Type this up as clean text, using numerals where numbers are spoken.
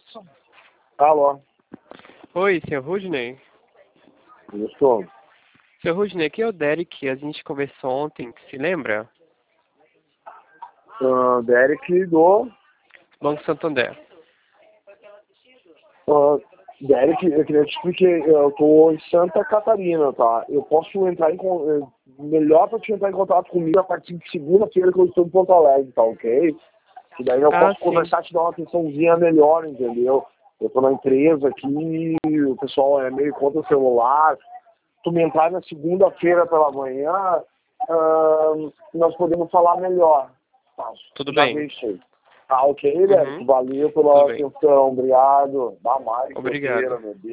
Alô? Oi, seu Rudney. Isso. Seu Rudney, aqui é o Derek. A gente conversou ontem, se lembra? Derek do... Banco Santander. Derek, eu queria te explicar, eu tô em Santa Catarina, tá? Eu posso entrar melhor pra te entrar em contato comigo a partir de segunda-feira que eu estou em Porto Alegre, tá ok? E daí eu posso Sim. conversar, te dar uma atençãozinha melhor, entendeu? Eu tô na empresa aqui, o pessoal é meio contra o celular. Tu me entrar na segunda-feira pela manhã, nós podemos falar melhor. Tá? Tudo Já bem. vi isso aí. Tá ok, Derek? Valeu Tudo pela bem. atenção, obrigado. Dá mais, Obrigado. meu Deus.